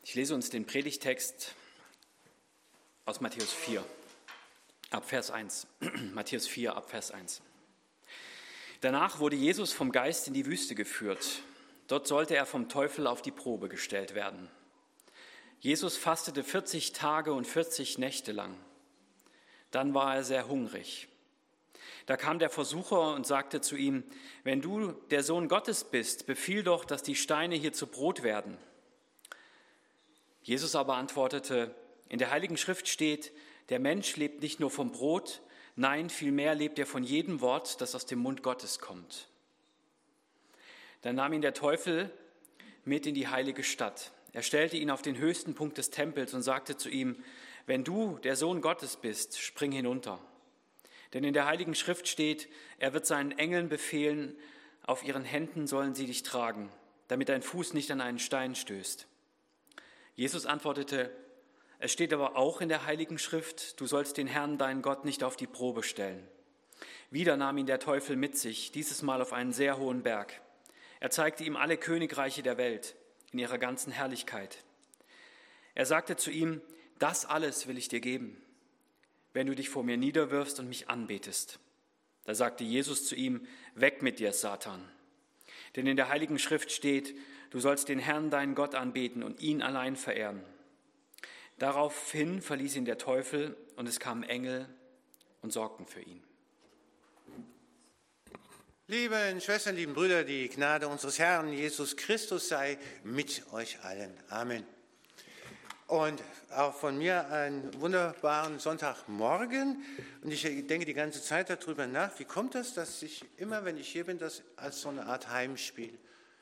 Ich lese uns den Predigtext aus Matthäus 4, ab Vers 1. Matthäus 4, ab Vers 1. Danach wurde Jesus vom Geist in die Wüste geführt. Dort sollte er vom Teufel auf die Probe gestellt werden. Jesus fastete 40 Tage und 40 Nächte lang. Dann war er sehr hungrig. Da kam der Versucher und sagte zu ihm: Wenn du der Sohn Gottes bist, befiehl doch, dass die Steine hier zu Brot werden. Jesus aber antwortete: In der Heiligen Schrift steht, der Mensch lebt nicht nur vom Brot, nein, vielmehr lebt er von jedem Wort, das aus dem Mund Gottes kommt. Dann nahm ihn der Teufel mit in die heilige Stadt. Er stellte ihn auf den höchsten Punkt des Tempels und sagte zu ihm: Wenn du der Sohn Gottes bist, spring hinunter. Denn in der Heiligen Schrift steht, er wird seinen Engeln befehlen, auf ihren Händen sollen sie dich tragen, damit dein Fuß nicht an einen Stein stößt. Jesus antwortete: Es steht aber auch in der Heiligen Schrift, du sollst den Herrn, deinen Gott, nicht auf die Probe stellen. Wieder nahm ihn der Teufel mit sich, dieses Mal auf einen sehr hohen Berg. Er zeigte ihm alle Königreiche der Welt in ihrer ganzen Herrlichkeit. Er sagte zu ihm: Das alles will ich dir geben, wenn du dich vor mir niederwirfst und mich anbetest. Da sagte Jesus zu ihm: Weg mit dir, Satan. Denn in der Heiligen Schrift steht, du sollst den Herrn, deinen Gott, anbeten und ihn allein verehren. Daraufhin verließ ihn der Teufel und es kamen Engel und sorgten für ihn. Liebe Schwestern, lieben Brüder, die Gnade unseres Herrn Jesus Christus sei mit euch allen. Amen. Und auch von mir einen wunderbaren Sonntagmorgen. Und ich denke die ganze Zeit darüber nach, wie kommt das, dass ich immer, wenn ich hier bin, das als so eine Art Heimspiel.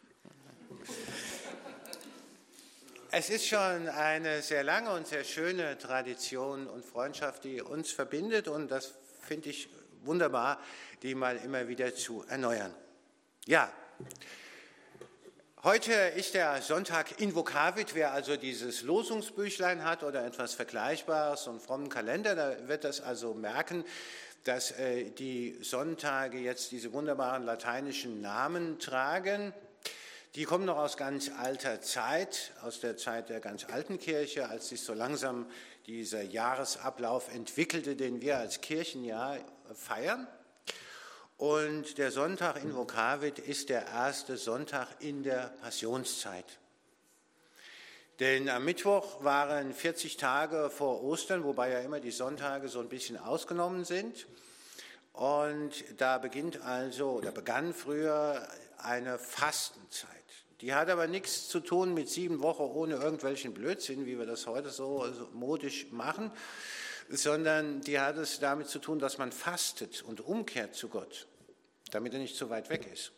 Es ist schon eine sehr lange und sehr schöne Tradition und Freundschaft, die uns verbindet. Und das finde ich wunderbar, die mal immer wieder zu erneuern. Ja. Heute ist der Sonntag Invocavit. Wer also dieses Losungsbüchlein hat oder etwas Vergleichbares, so einen frommen Kalender, da wird das also merken, dass die Sonntage jetzt diese wunderbaren lateinischen Namen tragen. Die kommen noch aus ganz alter Zeit, aus der Zeit der ganz alten Kirche, als sich so langsam dieser Jahresablauf entwickelte, den wir als Kirchenjahr feiern. Und der Sonntag Invocavit ist der erste Sonntag in der Passionszeit. Denn am Mittwoch waren 40 Tage vor Ostern, wobei ja immer die Sonntage so ein bisschen ausgenommen sind. Und da begann früher eine Fastenzeit. Die hat aber nichts zu tun mit 7 Wochen ohne irgendwelchen Blödsinn, wie wir das heute so modisch machen, sondern die hat es damit zu tun, dass man fastet und umkehrt zu Gott, damit er nicht zu weit weg ist.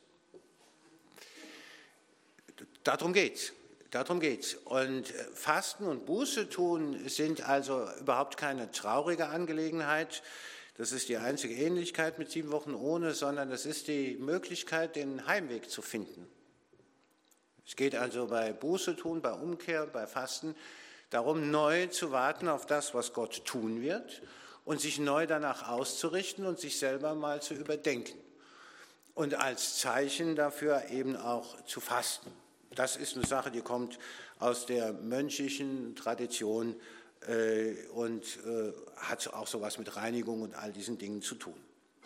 Darum geht's. Und Fasten und Buße tun sind also überhaupt keine traurige Angelegenheit. Das ist die einzige Ähnlichkeit mit 7 Wochen ohne, sondern das ist die Möglichkeit, den Heimweg zu finden. Es geht also bei Buße tun, bei Umkehr, bei Fasten darum, neu zu warten auf das, was Gott tun wird und sich neu danach auszurichten und sich selber mal zu überdenken. Und als Zeichen dafür eben auch zu fasten. Das ist eine Sache, die kommt aus der mönchischen Tradition und hat auch sowas mit Reinigung und all diesen Dingen zu tun.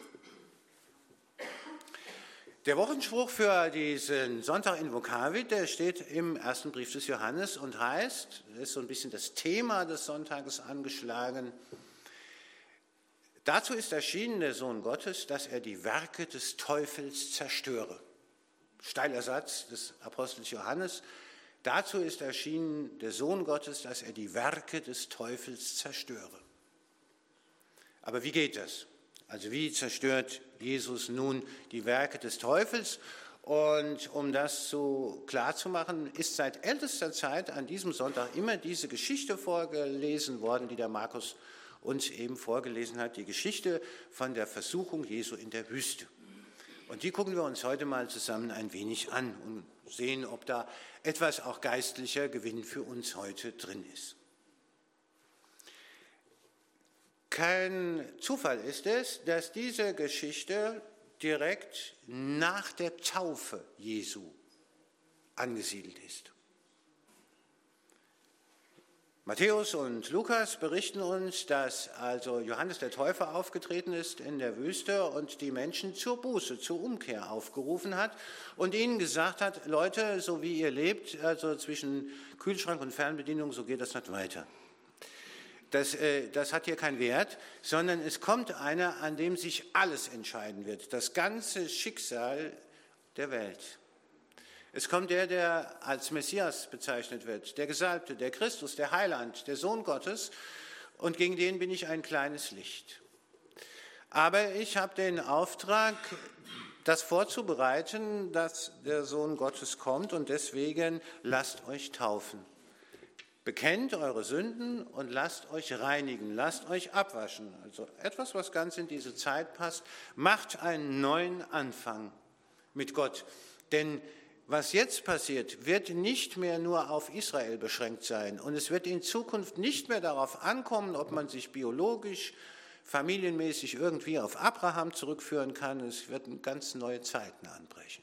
Der Wochenspruch für diesen Sonntag Invocavit, der steht im ersten Brief des Johannes und heißt, das ist so ein bisschen das Thema des Sonntages angeschlagen: Dazu ist erschienen der Sohn Gottes, dass er die Werke des Teufels zerstöre. Steiler Satz des Apostels Johannes. Dazu ist erschienen der Sohn Gottes, dass er die Werke des Teufels zerstöre. Aber wie geht das? Also wie zerstört Jesus nun die Werke des Teufels? Und um das so klar zu machen, ist seit ältester Zeit an diesem Sonntag immer diese Geschichte vorgelesen worden, die der Markus uns eben vorgelesen hat, die Geschichte von der Versuchung Jesu in der Wüste. Und die gucken wir uns heute mal zusammen ein wenig an und sehen, ob da etwas auch geistlicher Gewinn für uns heute drin ist. Kein Zufall ist es, dass diese Geschichte direkt nach der Taufe Jesu angesiedelt ist. Matthäus und Lukas berichten uns, dass also Johannes der Täufer aufgetreten ist in der Wüste und die Menschen zur Buße, zur Umkehr aufgerufen hat und ihnen gesagt hat, Leute, so wie ihr lebt, also zwischen Kühlschrank und Fernbedienung, so geht das nicht weiter. Das hat hier keinen Wert, sondern es kommt einer, an dem sich alles entscheiden wird, das ganze Schicksal der Welt. Es kommt der als Messias bezeichnet wird, der Gesalbte, der Christus, der Heiland, der Sohn Gottes, und gegen den bin ich ein kleines Licht. Aber ich habe den Auftrag, das vorzubereiten, dass der Sohn Gottes kommt, und deswegen lasst euch taufen. Bekennt eure Sünden und lasst euch reinigen, lasst euch abwaschen. Also etwas, was ganz in diese Zeit passt. Macht einen neuen Anfang mit Gott. Denn was jetzt passiert, wird nicht mehr nur auf Israel beschränkt sein. Und es wird in Zukunft nicht mehr darauf ankommen, ob man sich biologisch, familienmäßig irgendwie auf Abraham zurückführen kann. Es werden ganz neue Zeiten anbrechen.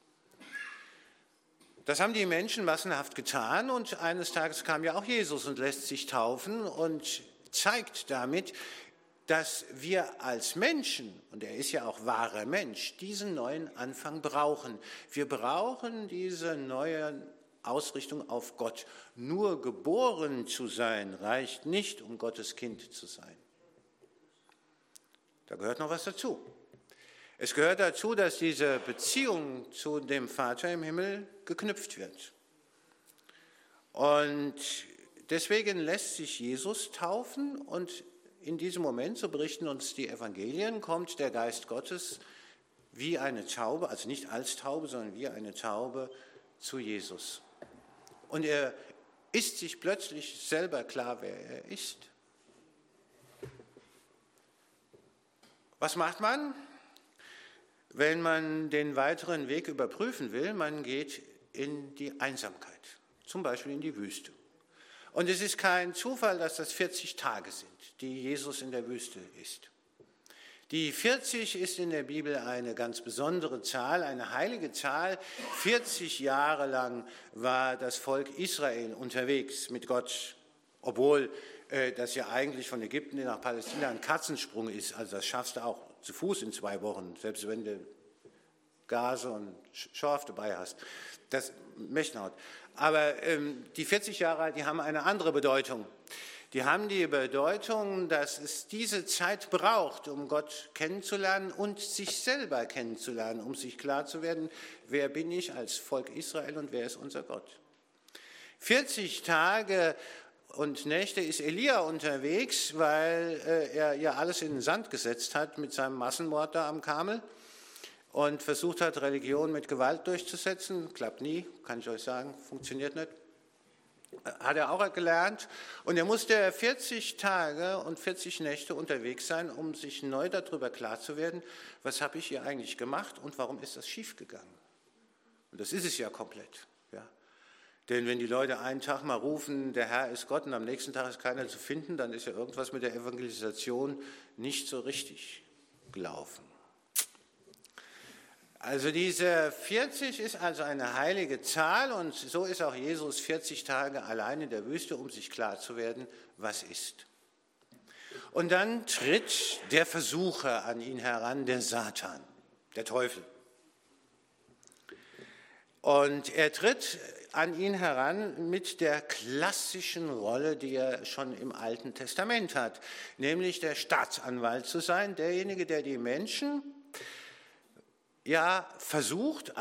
Das haben die Menschen massenhaft getan und eines Tages kam ja auch Jesus und lässt sich taufen und zeigt damit, dass wir als Menschen, und er ist ja auch wahrer Mensch, diesen neuen Anfang brauchen. Wir brauchen diese neue Ausrichtung auf Gott. Nur geboren zu sein reicht nicht, um Gottes Kind zu sein. Da gehört noch was dazu. Es gehört dazu, dass diese Beziehung zu dem Vater im Himmel geknüpft wird. Und deswegen lässt sich Jesus taufen und in diesem Moment, so berichten uns die Evangelien, kommt der Geist Gottes wie eine Taube, also nicht als Taube, sondern wie eine Taube zu Jesus. Und er ist sich plötzlich selber klar, wer er ist. Was macht man, wenn man den weiteren Weg überprüfen will? Man geht in die Einsamkeit, zum Beispiel in die Wüste. Und es ist kein Zufall, dass das 40 Tage sind, die Jesus in der Wüste ist. Die 40 ist in der Bibel eine ganz besondere Zahl, eine heilige Zahl. 40 Jahre lang war das Volk Israel unterwegs mit Gott, obwohl das ja eigentlich von Ägypten nach Palästina ein Katzensprung ist. Also das schaffst du auch zu Fuß in 2 Wochen, selbst wenn du Gase und Schorf dabei hast. Das Mechnhaut. Aber die 40 Jahre, die haben eine andere Bedeutung. Die haben die Bedeutung, dass es diese Zeit braucht, um Gott kennenzulernen und sich selber kennenzulernen, um sich klar zu werden, wer bin ich als Volk Israel und wer ist unser Gott. 40 Tage und Nächte ist Elia unterwegs, weil er ja alles in den Sand gesetzt hat mit seinem Massenmord da am Karmel und versucht hat, Religion mit Gewalt durchzusetzen. Klappt nie, kann ich euch sagen, funktioniert nicht. Hat er auch gelernt. Und er musste 40 Tage und 40 Nächte unterwegs sein, um sich neu darüber klar zu werden, was habe ich hier eigentlich gemacht und warum ist das schiefgegangen. Und das ist es ja komplett. Ja. Denn wenn die Leute einen Tag mal rufen, der Herr ist Gott, und am nächsten Tag ist keiner zu finden, dann ist ja irgendwas mit der Evangelisation nicht so richtig gelaufen. Also diese 40 ist also eine heilige Zahl und so ist auch Jesus 40 Tage allein in der Wüste, um sich klar zu werden, was ist. Und dann tritt der Versucher an ihn heran, der Satan, der Teufel. Und er tritt an ihn heran mit der klassischen Rolle, die er schon im Alten Testament hat, nämlich der Staatsanwalt zu sein, derjenige, der die Menschen versucht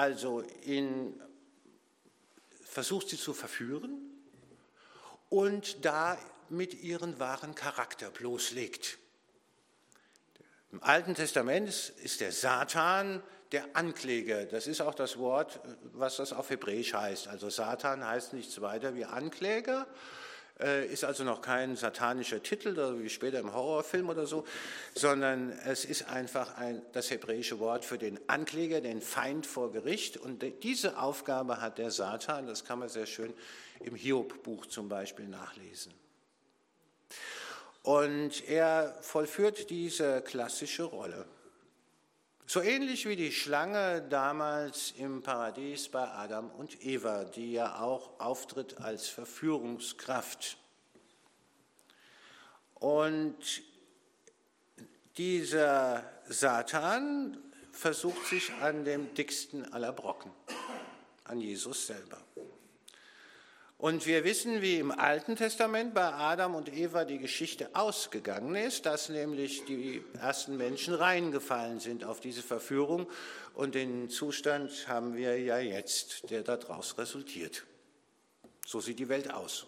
sie zu verführen und damit ihren wahren Charakter bloßlegt. Im Alten Testament ist der Satan der Ankläger. Das ist auch das Wort, was das auf Hebräisch heißt. Also Satan heißt nichts weiter wie Ankläger, ist also noch kein satanischer Titel, wie später im Horrorfilm oder so, sondern es ist einfach das hebräische Wort für den Ankläger, den Feind vor Gericht. Und diese Aufgabe hat der Satan, das kann man sehr schön im Hiob-Buch zum Beispiel nachlesen. Und er vollführt diese klassische Rolle. So ähnlich wie die Schlange damals im Paradies bei Adam und Eva, die ja auch auftritt als Verführungskraft. Und dieser Satan versucht sich an dem dicksten aller Brocken, an Jesus selber. Und wir wissen, wie im Alten Testament bei Adam und Eva die Geschichte ausgegangen ist, dass nämlich die ersten Menschen reingefallen sind auf diese Verführung. Und den Zustand haben wir ja jetzt, der daraus resultiert. So sieht die Welt aus.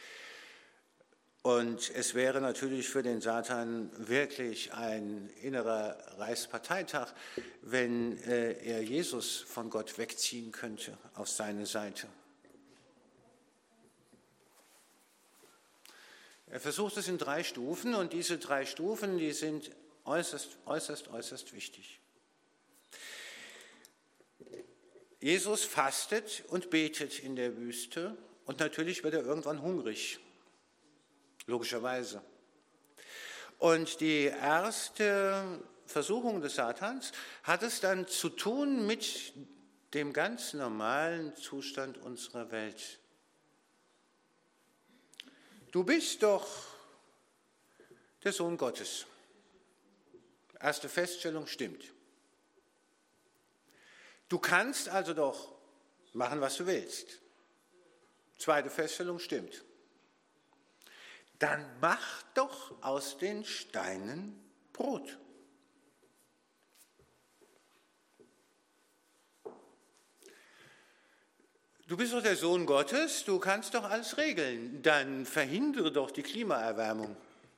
Und es wäre natürlich für den Satan wirklich ein innerer Reichsparteitag, wenn er Jesus von Gott wegziehen könnte auf seine Seite. Er versucht es in 3 Stufen und diese 3 Stufen, die sind äußerst wichtig. Jesus fastet und betet in der Wüste und natürlich wird er irgendwann hungrig, logischerweise. Und die erste Versuchung des Satans hat es dann zu tun mit dem ganz normalen Zustand unserer Welt. Du bist doch der Sohn Gottes. Erste Feststellung stimmt. Du kannst also doch machen, was du willst. Zweite Feststellung stimmt. Dann mach doch aus den Steinen Brot. Du bist doch der Sohn Gottes, du kannst doch alles regeln. Dann verhindere doch die Klimaerwärmung.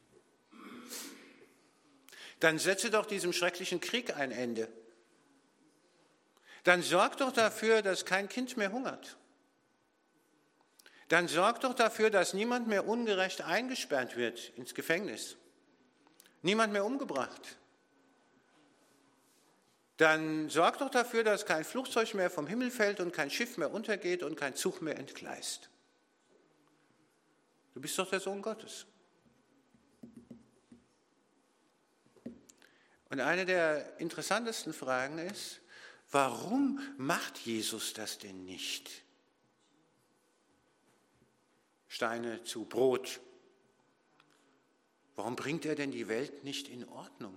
Dann setze doch diesem schrecklichen Krieg ein Ende. Dann sorg doch dafür, dass kein Kind mehr hungert. Dann sorg doch dafür, dass niemand mehr ungerecht eingesperrt wird ins Gefängnis. Niemand mehr umgebracht. Dann sorg doch dafür, dass kein Flugzeug mehr vom Himmel fällt und kein Schiff mehr untergeht und kein Zug mehr entgleist. Du bist doch der Sohn Gottes. Und eine der interessantesten Fragen ist, warum macht Jesus das denn nicht? Steine zu Brot. Warum bringt er denn die Welt nicht in Ordnung?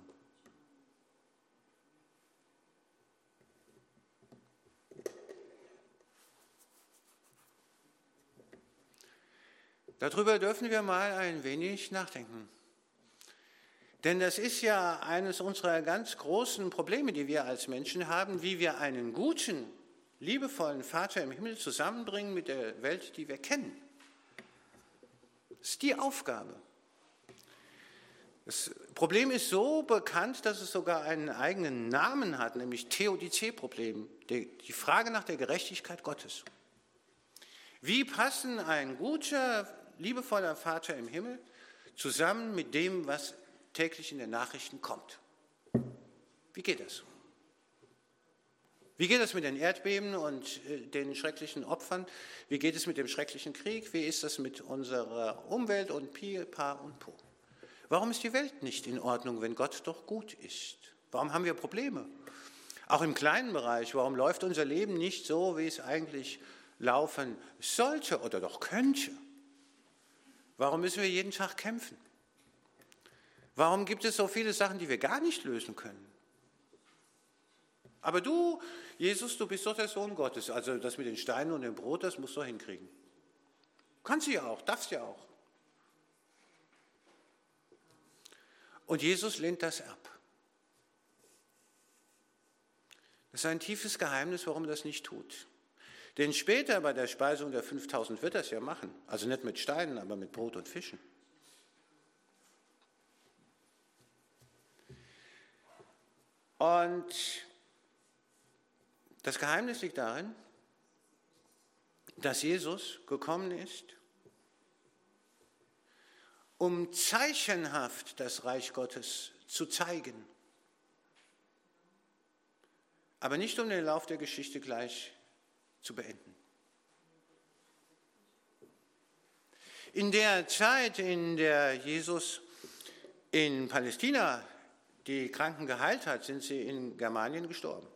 Darüber dürfen wir mal ein wenig nachdenken. Denn das ist ja eines unserer ganz großen Probleme, die wir als Menschen haben, wie wir einen guten, liebevollen Vater im Himmel zusammenbringen mit der Welt, die wir kennen. Das ist die Aufgabe. Das Problem ist so bekannt, dass es sogar einen eigenen Namen hat, nämlich Theodizee-Problem, die Frage nach der Gerechtigkeit Gottes. Wie passen ein guter, liebevoller Vater im Himmel zusammen mit dem, was täglich in den Nachrichten kommt? Wie geht das? Wie geht es mit den Erdbeben und den schrecklichen Opfern? Wie geht es mit dem schrecklichen Krieg? Wie ist es mit unserer Umwelt und Pi, Pa und Po? Warum ist die Welt nicht in Ordnung, wenn Gott doch gut ist? Warum haben wir Probleme? Auch im kleinen Bereich, warum läuft unser Leben nicht so, wie es eigentlich laufen sollte oder doch könnte? Warum müssen wir jeden Tag kämpfen? Warum gibt es so viele Sachen, die wir gar nicht lösen können? Aber du, Jesus, du bist doch der Sohn Gottes. Also das mit den Steinen und dem Brot, das musst du hinkriegen. Kannst du ja auch, darfst ja auch. Und Jesus lehnt das ab. Das ist ein tiefes Geheimnis, warum er das nicht tut. Denn später bei der Speisung der 5000 wird er es ja machen. Also nicht mit Steinen, aber mit Brot und Fischen. Und das Geheimnis liegt darin, dass Jesus gekommen ist, um zeichenhaft das Reich Gottes zu zeigen, aber nicht um den Lauf der Geschichte gleich zu beenden. In der Zeit, in der Jesus in Palästina die Kranken geheilt hat, sind sie in Germanien gestorben.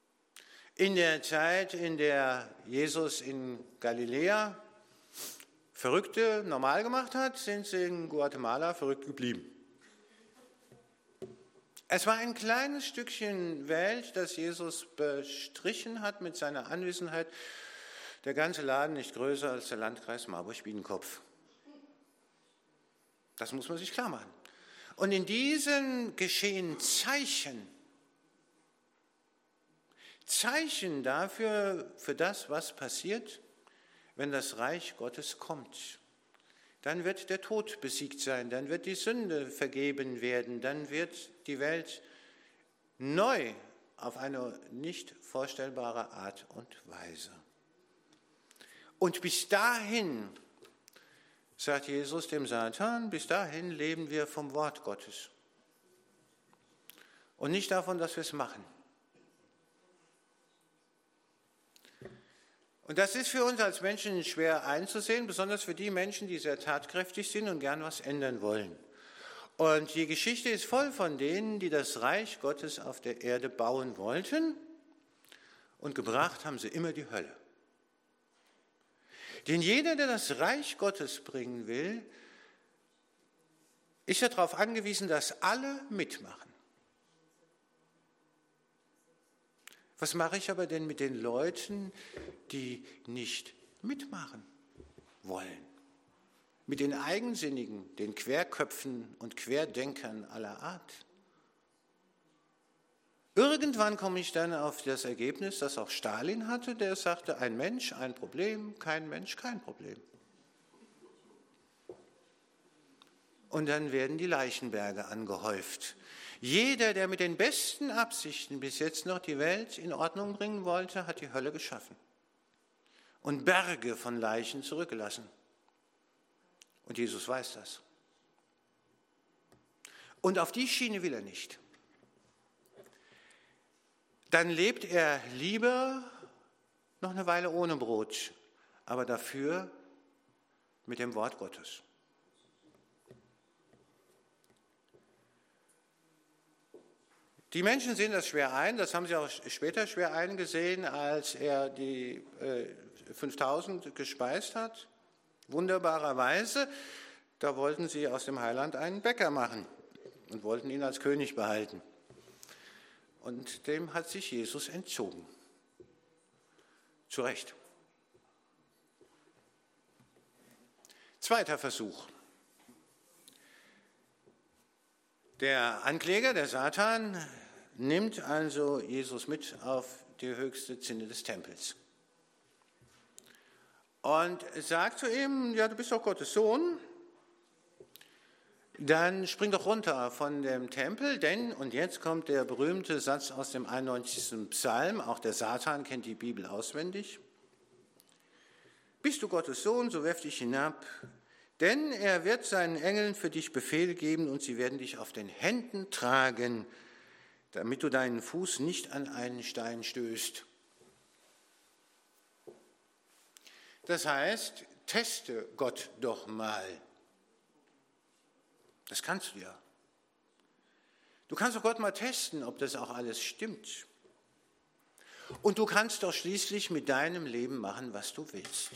In der Zeit, in der Jesus in Galiläa Verrückte normal gemacht hat, sind sie in Guatemala verrückt geblieben. Es war ein kleines Stückchen Welt, das Jesus bestrichen hat mit seiner Anwesenheit. Der ganze Laden nicht größer als der Landkreis Marburg-Biedenkopf. Das muss man sich klar machen. Und in diesen geschehen Zeichen. Zeichen dafür, für das, was passiert, wenn das Reich Gottes kommt. Dann wird der Tod besiegt sein, dann wird die Sünde vergeben werden, dann wird die Welt neu auf eine nicht vorstellbare Art und Weise. Und bis dahin, sagt Jesus dem Satan, bis dahin leben wir vom Wort Gottes und nicht davon, dass wir es machen. Und das ist für uns als Menschen schwer einzusehen, besonders für die Menschen, die sehr tatkräftig sind und gern was ändern wollen. Und die Geschichte ist voll von denen, die das Reich Gottes auf der Erde bauen wollten, und gebracht haben sie immer die Hölle. Denn jeder, der das Reich Gottes bringen will, ist ja darauf angewiesen, dass alle mitmachen. Was mache ich aber denn mit den Leuten, die nicht mitmachen wollen? Mit den Eigensinnigen, den Querköpfen und Querdenkern aller Art? Irgendwann komme ich dann auf das Ergebnis, das auch Stalin hatte, der sagte, ein Mensch, ein Problem, kein Mensch, kein Problem. Und dann werden die Leichenberge angehäuft. Jeder, der mit den besten Absichten bis jetzt noch die Welt in Ordnung bringen wollte, hat die Hölle geschaffen und Berge von Leichen zurückgelassen. Und Jesus weiß das. Und auf die Schiene will er nicht. Dann lebt er lieber noch eine Weile ohne Brot, aber dafür mit dem Wort Gottes. Die Menschen sehen das schwer ein, das haben sie auch später schwer eingesehen, als er die 5000 gespeist hat. Wunderbarerweise, da wollten sie aus dem Heiland einen Bäcker machen und wollten ihn als König behalten. Und dem hat sich Jesus entzogen. Zu Recht. Zweiter Versuch. Der Ankläger, der Satan, nimmt also Jesus mit auf die höchste Zinne des Tempels und sagt zu ihm, ja, du bist doch Gottes Sohn, dann spring doch runter von dem Tempel, denn, und jetzt kommt der berühmte Satz aus dem 91. Psalm, auch der Satan kennt die Bibel auswendig, bist du Gottes Sohn, so werf dich hinab, denn er wird seinen Engeln für dich Befehl geben und sie werden dich auf den Händen tragen, damit du deinen Fuß nicht an einen Stein stößt. Das heißt, teste Gott doch mal. Das kannst du ja. Du kannst doch Gott mal testen, ob das auch alles stimmt. Und du kannst doch schließlich mit deinem Leben machen, was du willst.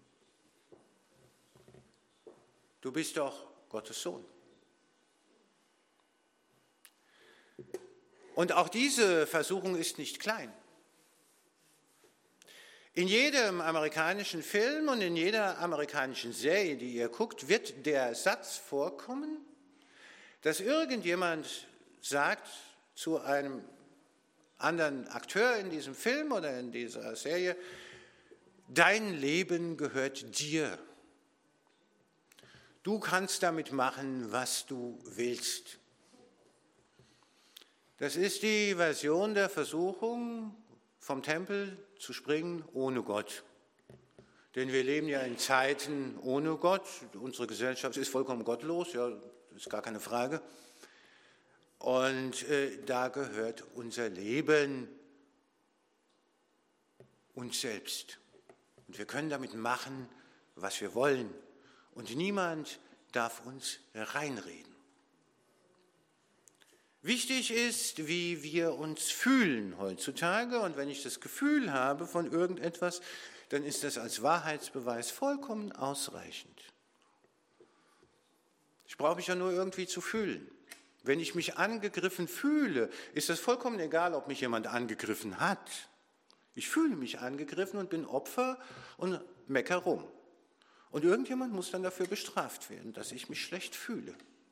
Du bist doch Gottes Sohn. Und auch diese Versuchung ist nicht klein. In jedem amerikanischen Film und in jeder amerikanischen Serie, die ihr guckt, wird der Satz vorkommen, dass irgendjemand sagt zu einem anderen Akteur in diesem Film oder in dieser Serie, dein Leben gehört dir. Du kannst damit machen, was du willst. Das ist die Version der Versuchung, vom Tempel zu springen ohne Gott. Denn wir leben ja in Zeiten ohne Gott. Unsere Gesellschaft ist vollkommen gottlos, ja, das ist gar keine Frage. Und da gehört unser Leben uns selbst. Und wir können damit machen, was wir wollen. Und niemand darf uns reinreden. Wichtig ist, wie wir uns fühlen heutzutage. Und wenn ich das Gefühl habe von irgendetwas, dann ist das als Wahrheitsbeweis vollkommen ausreichend. Ich brauche mich ja nur irgendwie zu fühlen. Wenn ich mich angegriffen fühle, ist das vollkommen egal, ob mich jemand angegriffen hat. Ich fühle mich angegriffen und bin Opfer und mecker rum. Und irgendjemand muss dann dafür bestraft werden, dass ich mich schlecht fühle.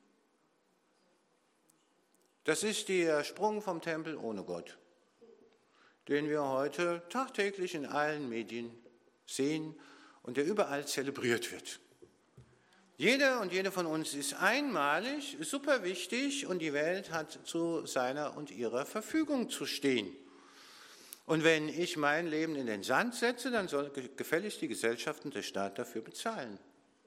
Das ist der Sprung vom Tempel ohne Gott, den wir heute tagtäglich in allen Medien sehen und der überall zelebriert wird. Jeder und jede von uns ist einmalig, super wichtig und die Welt hat zu seiner und ihrer Verfügung zu stehen. Und wenn ich mein Leben in den Sand setze, dann soll gefälligst die Gesellschaft und der Staat dafür bezahlen.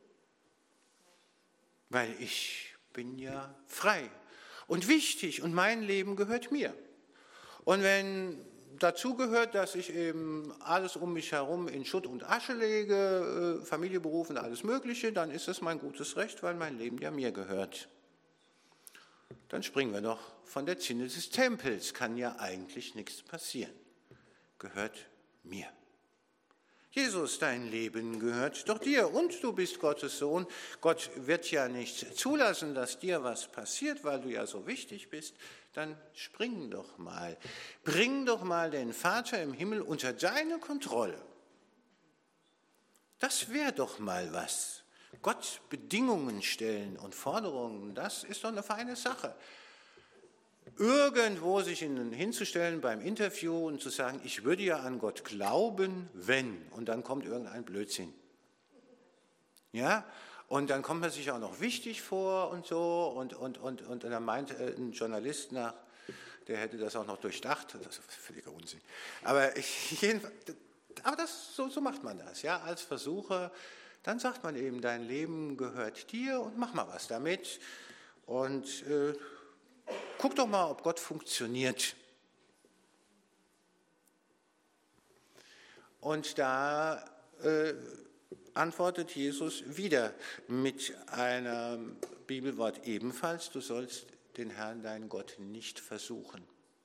Weil ich bin ja frei und wichtig und mein Leben gehört mir. Und wenn dazu gehört, dass ich eben alles um mich herum in Schutt und Asche lege, Familie, Beruf und alles Mögliche, dann ist es mein gutes Recht, weil mein Leben ja mir gehört. Dann springen wir doch von der Zinne des Tempels, kann ja eigentlich nichts passieren. Gehört mir. Jesus, dein Leben gehört doch dir und du bist Gottes Sohn. Gott wird ja nicht zulassen, dass dir was passiert, weil du ja so wichtig bist. Dann spring doch mal. Bring doch mal den Vater im Himmel unter deine Kontrolle. Das wäre doch mal was. Gott Bedingungen stellen und Forderungen, das ist doch eine feine Sache. Irgendwo sich hinzustellen beim Interview und zu sagen, ich würde ja an Gott glauben, wenn, und dann kommt irgendein Blödsinn. Ja, und dann kommt man sich auch noch wichtig vor und so, und dann meint ein Journalist nach, der hätte das auch noch durchdacht, das ist völliger Unsinn. Aber so macht man das, ja, als Versucher. Dann sagt man eben, dein Leben gehört dir und mach mal was damit. Und guck doch mal, ob Gott funktioniert. Und da antwortet Jesus wieder mit einem Bibelwort ebenfalls, du sollst den Herrn, deinen Gott, nicht versuchen.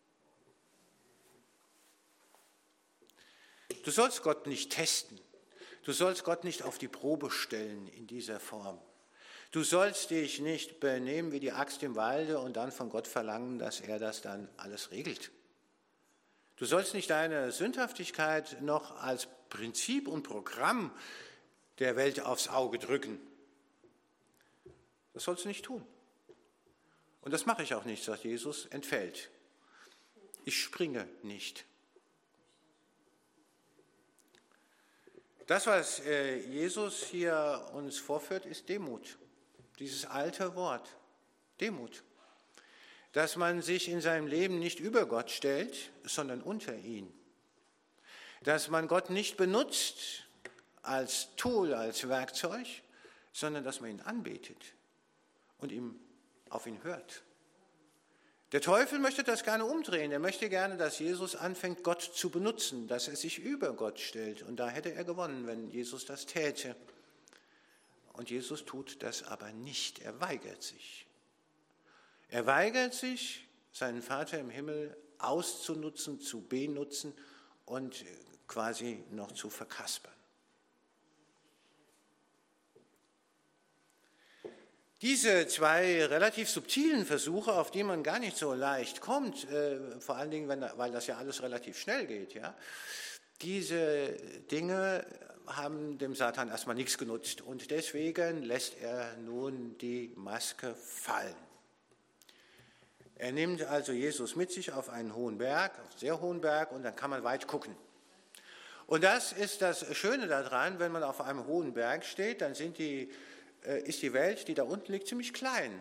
Du sollst Gott nicht testen. Du sollst Gott nicht auf die Probe stellen in dieser Form. Du sollst dich nicht benehmen wie die Axt im Walde und dann von Gott verlangen, dass er das dann alles regelt. Du sollst nicht deine Sündhaftigkeit noch als Prinzip und Programm der Welt aufs Auge drücken. Das sollst du nicht tun. Und das mache ich auch nicht, sagt Jesus, entfällt. Ich springe nicht. Das, was Jesus hier uns vorführt, ist Demut. Dieses alte Wort, Demut. Dass man sich in seinem Leben nicht über Gott stellt, sondern unter ihn. Dass man Gott nicht benutzt als Tool, als Werkzeug, sondern dass man ihn anbetet und auf ihn hört. Der Teufel möchte das gerne umdrehen. Er möchte gerne, dass Jesus anfängt, Gott zu benutzen, dass er sich über Gott stellt. Und da hätte er gewonnen, wenn Jesus das täte. Und Jesus tut das aber nicht. Er weigert sich. Er weigert sich, seinen Vater im Himmel auszunutzen, zu benutzen und quasi noch zu verkaspern. Diese zwei relativ subtilen Versuche, auf die man gar nicht so leicht kommt, vor allen Dingen, weil das ja alles relativ schnell geht, ja, diese Dinge haben dem Satan erstmal nichts genutzt und deswegen lässt er nun die Maske fallen. Er nimmt also Jesus mit sich auf einen hohen Berg, auf einen sehr hohen Berg, und dann kann man weit gucken. Und das ist das Schöne daran, wenn man auf einem hohen Berg steht, dann ist die Welt, die da unten liegt, ziemlich klein.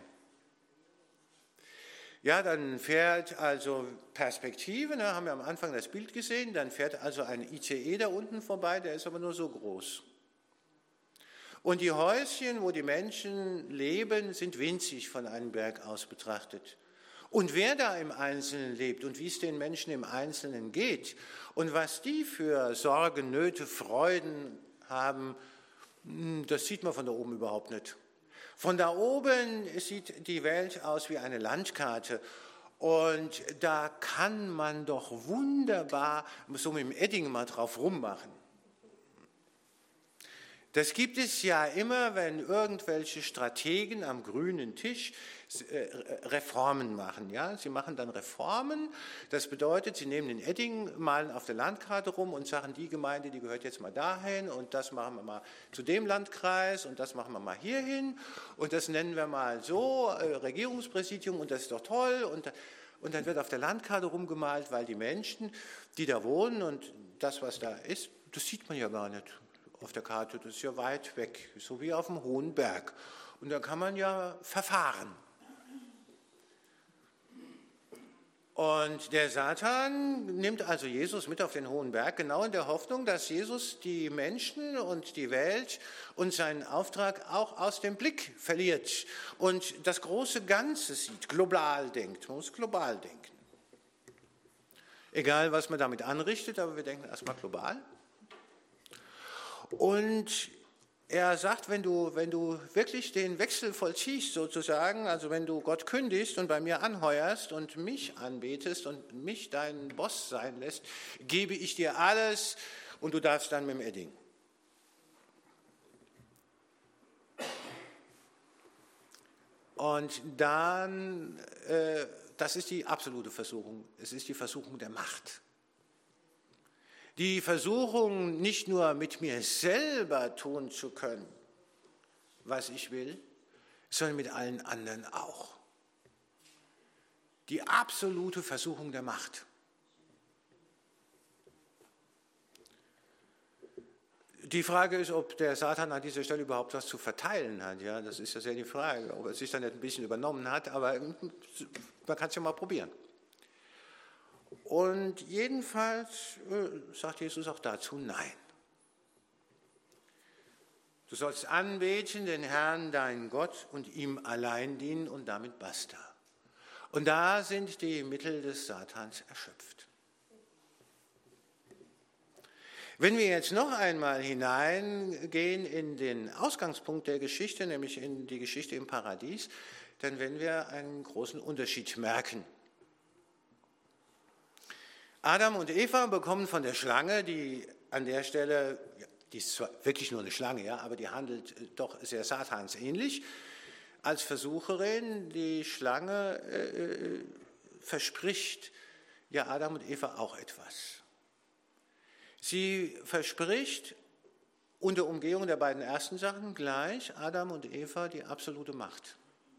Ja, dann fährt also Perspektive, haben wir am Anfang das Bild gesehen, dann fährt also ein ICE da unten vorbei, der ist aber nur so groß. Und die Häuschen, wo die Menschen leben, sind winzig von einem Berg aus betrachtet. Und wer da im Einzelnen lebt und wie es den Menschen im Einzelnen geht und was die für Sorgen, Nöte, Freuden haben, das sieht man von da oben überhaupt nicht. Von da oben sieht die Welt aus wie eine Landkarte und da kann man doch wunderbar so mit dem Edding mal drauf rummachen. Das gibt es ja immer, wenn irgendwelche Strategen am grünen Tisch Reformen machen. Ja? Sie machen dann Reformen, das bedeutet, sie nehmen den Edding, malen auf der Landkarte rum und sagen, die Gemeinde, die gehört jetzt mal dahin und das machen wir mal zu dem Landkreis und das machen wir mal hierhin und das nennen wir mal so, Regierungspräsidium und das ist doch toll und dann wird auf der Landkarte rumgemalt, weil die Menschen, die da wohnen und das, was da ist, das sieht man ja gar nicht auf der Karte, das ist ja weit weg, so wie auf dem hohen Berg. Und da kann man ja verfahren. Und der Satan nimmt also Jesus mit auf den hohen Berg, genau in der Hoffnung, dass Jesus die Menschen und die Welt und seinen Auftrag auch aus dem Blick verliert und das große Ganze sieht, global denkt. Man muss global denken. Egal, was man damit anrichtet, aber wir denken erstmal global. Und er sagt, wenn du wirklich den Wechsel vollziehst sozusagen, also wenn du Gott kündigst und bei mir anheuerst und mich anbetest und mich deinen Boss sein lässt, gebe ich dir alles und du darfst dann mit dem Edding. Und dann, das ist die absolute Versuchung, es ist die Versuchung der Macht. Die Versuchung, nicht nur mit mir selber tun zu können, was ich will, sondern mit allen anderen auch. Die absolute Versuchung der Macht. Die Frage ist, ob der Satan an dieser Stelle überhaupt was zu verteilen hat. Ja, das ist ja sehr die Frage, ob er sich dann nicht ein bisschen übernommen hat, aber man kann es ja mal probieren. Und jedenfalls sagt Jesus auch dazu Nein. Du sollst anbeten den Herrn, deinen Gott, und ihm allein dienen und damit basta. Und da sind die Mittel des Satans erschöpft. Wenn wir jetzt noch einmal hineingehen in den Ausgangspunkt der Geschichte, nämlich in die Geschichte im Paradies, dann werden wir einen großen Unterschied merken. Adam und Eva bekommen von der Schlange, die an der Stelle, die ist zwar wirklich nur eine Schlange, ja, aber die handelt doch sehr satansähnlich, als Versucherin. Die Schlange verspricht ja Adam und Eva auch etwas. Sie verspricht unter Umgehung der beiden ersten Sachen gleich Adam und Eva die absolute Macht.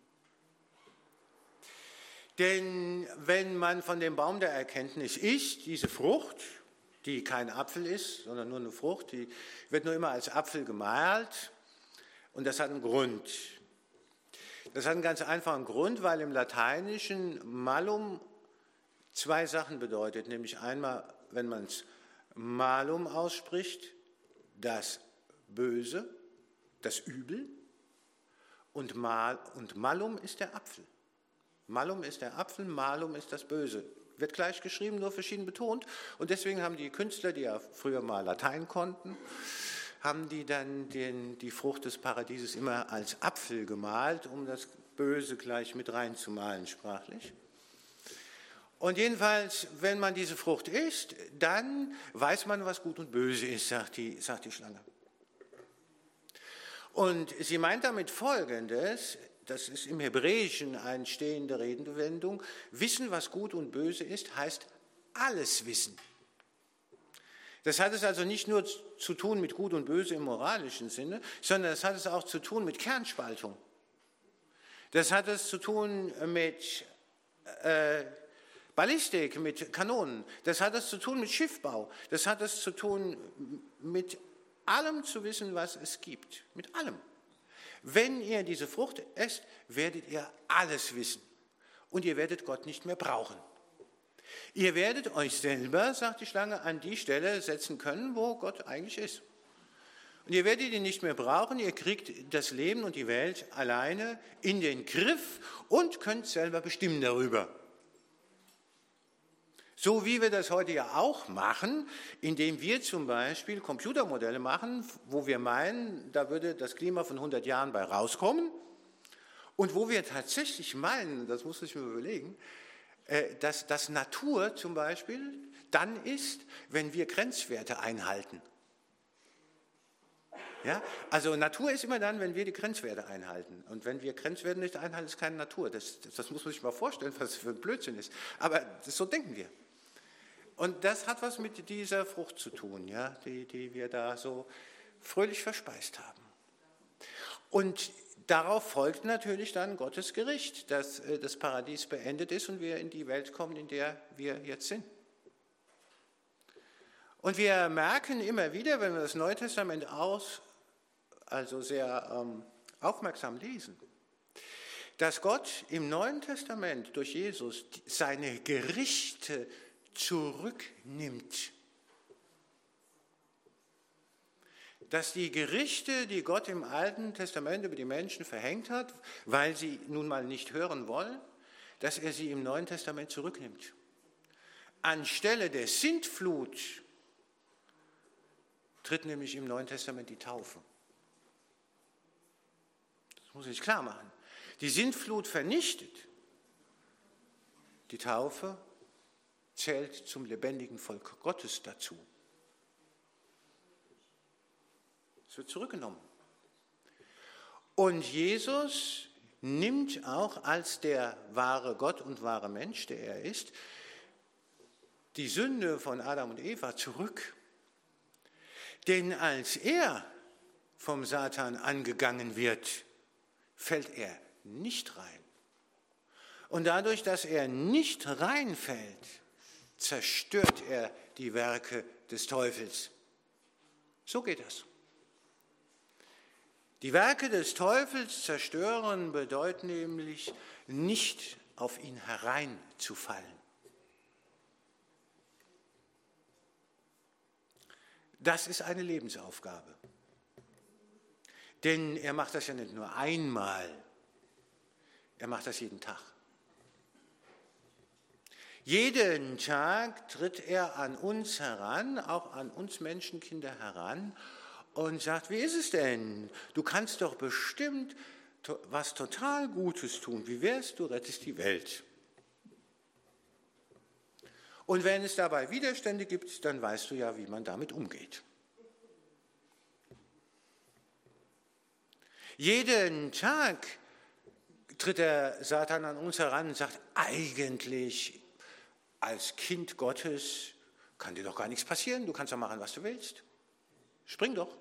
Denn wenn man von dem Baum der Erkenntnis isst, diese Frucht, die kein Apfel ist, sondern nur eine Frucht, die wird nur immer als Apfel gemalt und das hat einen Grund. Das hat einen ganz einfachen Grund, weil im Lateinischen malum zwei Sachen bedeutet, nämlich einmal, wenn man es malum ausspricht, das Böse, das Übel und malum ist der Apfel. Malum ist der Apfel, malum ist das Böse. Wird gleich geschrieben, nur verschieden betont. Und deswegen haben die Künstler, die ja früher mal Latein konnten, haben die dann die Frucht des Paradieses immer als Apfel gemalt, um das Böse gleich mit reinzumalen sprachlich. Und jedenfalls, wenn man diese Frucht isst, dann weiß man, was gut und böse ist, sagt die Schlange. Und sie meint damit Folgendes: Das ist im Hebräischen eine stehende Redewendung. Wissen, was gut und böse ist, heißt alles wissen. Das hat es also nicht nur zu tun mit gut und böse im moralischen Sinne, sondern das hat es auch zu tun mit Kernspaltung. Das hat es zu tun mit Ballistik, mit Kanonen. Das hat es zu tun mit Schiffbau. Das hat es zu tun mit allem zu wissen, was es gibt. Mit allem. Wenn ihr diese Frucht esst, werdet ihr alles wissen und ihr werdet Gott nicht mehr brauchen. Ihr werdet euch selber, sagt die Schlange, an die Stelle setzen können, wo Gott eigentlich ist. Und ihr werdet ihn nicht mehr brauchen, ihr kriegt das Leben und die Welt alleine in den Griff und könnt selber bestimmen darüber. So wie wir das heute ja auch machen, indem wir zum Beispiel Computermodelle machen, wo wir meinen, da würde das Klima von 100 Jahren bei rauskommen und wo wir tatsächlich meinen, das muss ich mir überlegen, dass das Natur zum Beispiel dann ist, wenn wir Grenzwerte einhalten. Ja? Also Natur ist immer dann, wenn wir die Grenzwerte einhalten. Und wenn wir Grenzwerte nicht einhalten, ist keine Natur. Das muss man sich mal vorstellen, was das für ein Blödsinn ist. Aber so denken wir. Und das hat was mit dieser Frucht zu tun, ja, die wir da so fröhlich verspeist haben. Und darauf folgt natürlich dann Gottes Gericht, dass das Paradies beendet ist und wir in die Welt kommen, in der wir jetzt sind. Und wir merken immer wieder, wenn wir das Neue Testament sehr aufmerksam lesen, dass Gott im Neuen Testament durch Jesus seine Gerichte zurücknimmt. Dass die Gerichte, die Gott im Alten Testament über die Menschen verhängt hat, weil sie nun mal nicht hören wollen, dass er sie im Neuen Testament zurücknimmt. Anstelle der Sintflut tritt nämlich im Neuen Testament die Taufe. Das muss ich klar machen. Die Sintflut vernichtet. Die Taufe zählt zum lebendigen Volk Gottes dazu. Es wird zurückgenommen. Und Jesus nimmt auch als der wahre Gott und wahre Mensch, der er ist, die Sünde von Adam und Eva zurück. Denn als er vom Satan angegangen wird, fällt er nicht rein. Und dadurch, dass er nicht reinfällt, zerstört er die Werke des Teufels. So geht das. Die Werke des Teufels zerstören bedeutet nämlich, nicht auf ihn hereinzufallen. Das ist eine Lebensaufgabe. Denn er macht das ja nicht nur einmal, er macht das jeden Tag. Jeden Tag tritt er an uns heran, auch an uns Menschenkinder heran und sagt, wie ist es denn? Du kannst doch bestimmt was total Gutes tun. Wie wär's, du rettest die Welt. Und wenn es dabei Widerstände gibt, dann weißt du ja, wie man damit umgeht. Jeden Tag tritt der Satan an uns heran und sagt, eigentlich als Kind Gottes kann dir doch gar nichts passieren, du kannst doch machen, was du willst. Spring doch.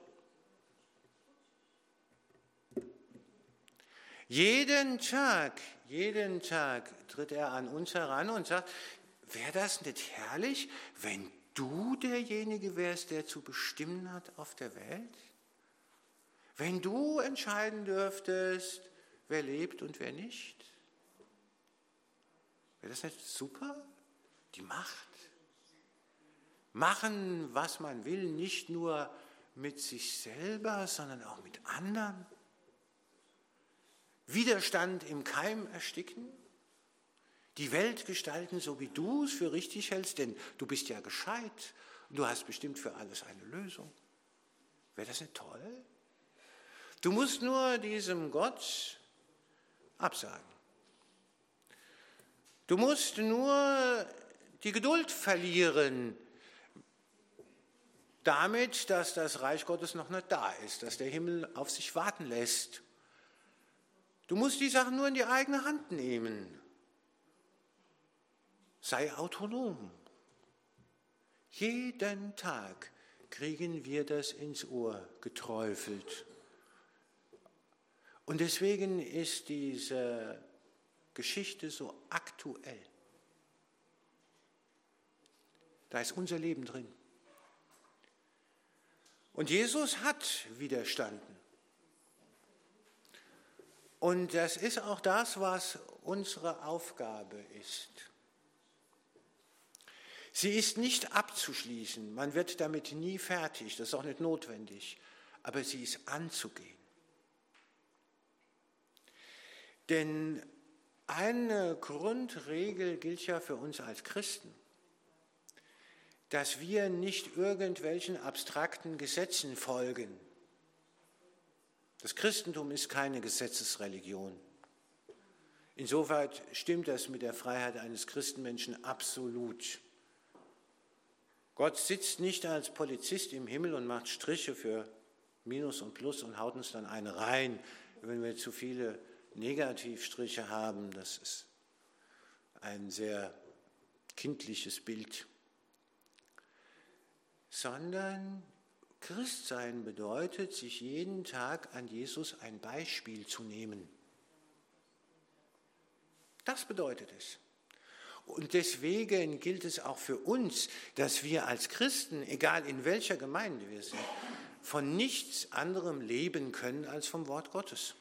Jeden Tag tritt er an uns heran und sagt, wäre das nicht herrlich, wenn du derjenige wärst, der zu bestimmen hat auf der Welt? Wenn du entscheiden dürftest, wer lebt und wer nicht? Wäre das nicht super? Die Macht. Machen, was man will, nicht nur mit sich selber, sondern auch mit anderen. Widerstand im Keim ersticken. Die Welt gestalten, so wie du es für richtig hältst, denn du bist ja gescheit und du hast bestimmt für alles eine Lösung. Wäre das nicht toll? Du musst nur diesem Gott absagen. Du musst nur die Geduld verlieren, damit, dass das Reich Gottes noch nicht da ist, dass der Himmel auf sich warten lässt. Du musst die Sachen nur in die eigene Hand nehmen. Sei autonom. Jeden Tag kriegen wir das ins Ohr geträufelt. Und deswegen ist diese Geschichte so aktuell. Da ist unser Leben drin. Und Jesus hat widerstanden. Und das ist auch das, was unsere Aufgabe ist. Sie ist nicht abzuschließen, man wird damit nie fertig, das ist auch nicht notwendig, aber sie ist anzugehen. Denn eine Grundregel gilt ja für uns als Christen, dass wir nicht irgendwelchen abstrakten Gesetzen folgen. Das Christentum ist keine Gesetzesreligion. Insofern stimmt das mit der Freiheit eines Christenmenschen absolut. Gott sitzt nicht als Polizist im Himmel und macht Striche für Minus und Plus und haut uns dann eine rein, wenn wir zu viele Negativstriche haben. Das ist ein sehr kindliches Bild. Sondern Christsein bedeutet, sich jeden Tag an Jesus ein Beispiel zu nehmen. Das bedeutet es. Und deswegen gilt es auch für uns, dass wir als Christen, egal in welcher Gemeinde wir sind, von nichts anderem leben können als vom Wort Gottes.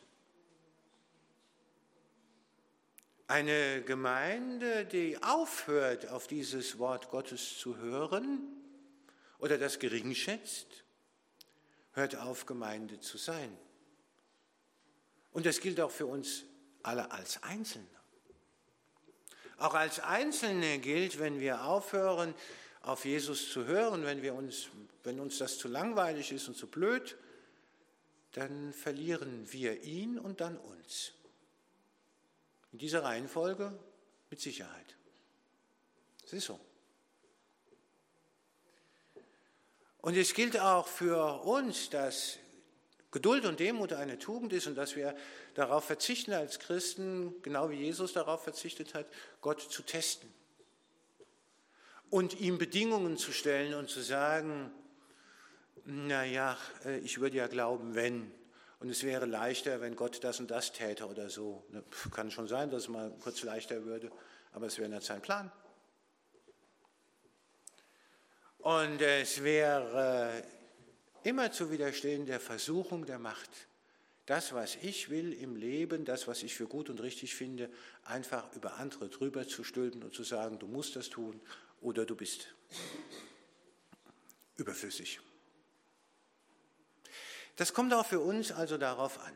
Eine Gemeinde, die aufhört, auf dieses Wort Gottes zu hören oder das geringschätzt, hört auf, Gemeinde zu sein. Und das gilt auch für uns alle als Einzelne. Auch als Einzelne gilt, wenn wir aufhören, auf Jesus zu hören, wenn uns das zu langweilig ist und zu blöd, dann verlieren wir ihn und dann uns. In dieser Reihenfolge mit Sicherheit. Es ist so. Und es gilt auch für uns, dass Geduld und Demut eine Tugend ist und dass wir darauf verzichten als Christen, genau wie Jesus darauf verzichtet hat, Gott zu testen und ihm Bedingungen zu stellen und zu sagen, naja, ich würde ja glauben, wenn, und es wäre leichter, wenn Gott das und das täte oder so. Kann schon sein, dass es mal kurz leichter würde, aber es wäre nicht sein Plan. Und es wäre immer zu widerstehen der Versuchung der Macht. Das, was ich will im Leben, das, was ich für gut und richtig finde, einfach über andere drüber zu stülpen und zu sagen, du musst das tun oder du bist überflüssig. Das kommt auch für uns also darauf an.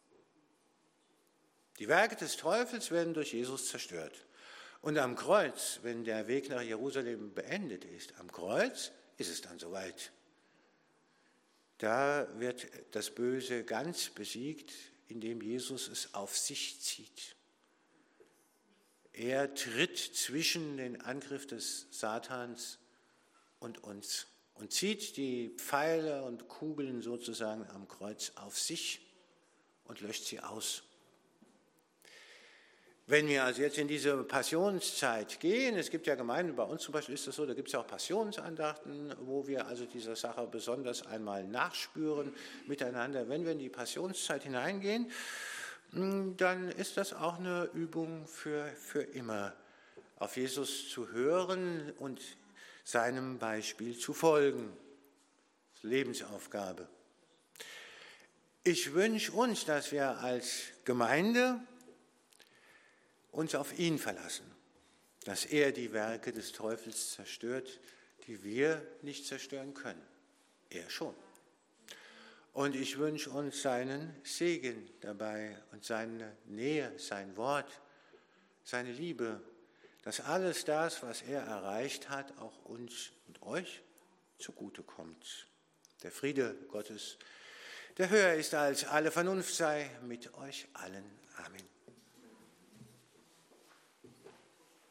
Die Werke des Teufels werden durch Jesus zerstört. Und am Kreuz, wenn der Weg nach Jerusalem beendet ist, am Kreuz ist es dann soweit. Da wird das Böse ganz besiegt, indem Jesus es auf sich zieht. Er tritt zwischen den Angriff des Satans und uns und zieht die Pfeile und Kugeln sozusagen am Kreuz auf sich und löscht sie aus. Wenn wir also jetzt in diese Passionszeit gehen, es gibt ja Gemeinden, bei uns zum Beispiel ist das so, da gibt es ja auch Passionsandachten, wo wir also dieser Sache besonders einmal nachspüren miteinander. Wenn wir in die Passionszeit hineingehen, dann ist das auch eine Übung für immer, auf Jesus zu hören und seinem Beispiel zu folgen. Lebensaufgabe. Ich wünsche uns, dass wir als Gemeinde uns auf ihn verlassen, dass er die Werke des Teufels zerstört, die wir nicht zerstören können. Er schon. Und ich wünsche uns seinen Segen dabei und seine Nähe, sein Wort, seine Liebe, dass alles das, was er erreicht hat, auch uns und euch zugutekommt. Der Friede Gottes, der höher ist als alle Vernunft, sei mit euch allen. Amen.